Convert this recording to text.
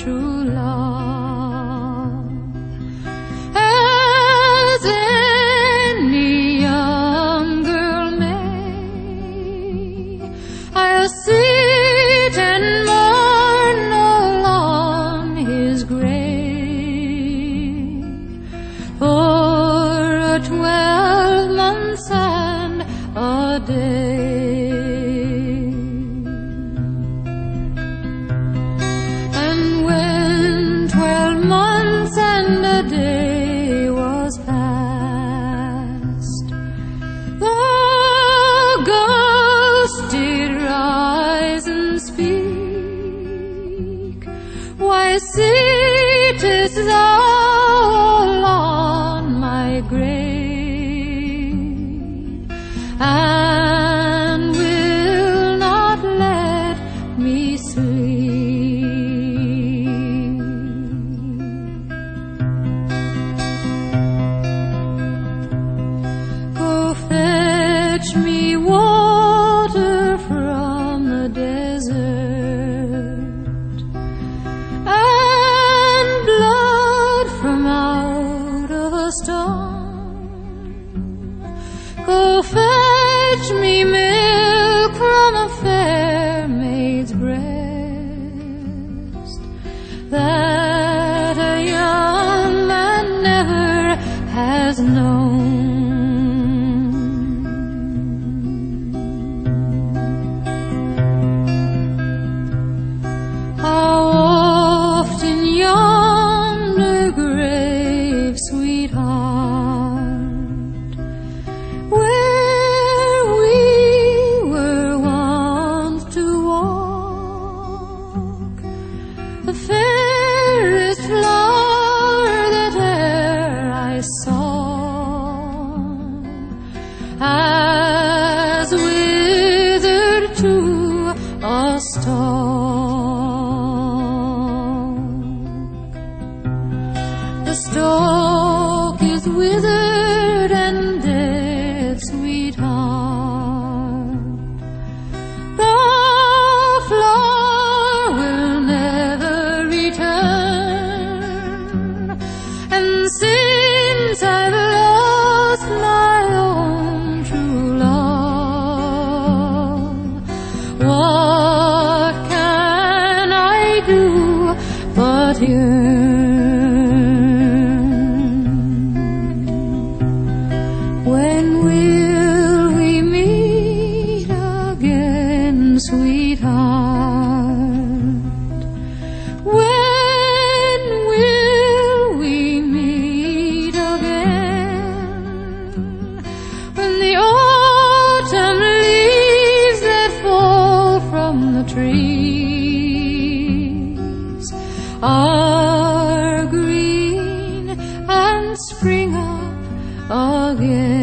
true love. As any young girl may, I'll sit and mourn all on his grave for 12 months and a day. And when 12 months and a day was past, the ghost did rise and speak. Why sittest thou on my grave, and will not let me sleep? Go fetch me water from the desert, and blood from out of a stone. Go fetch me milk from a fair maid's breast, that a young man never has known. How often yonder grave, sweetheart, where we were wont to walk, the fairest flower that e'er I saw, has withered to a stalk. The stalk is withered and dead, sweetheart. The flower will never return, and since I've lost my own true love, what can I do but yearn? When will we meet again, sweetheart? When will we meet again? When the autumn leaves that fall from the trees are green and spring up again.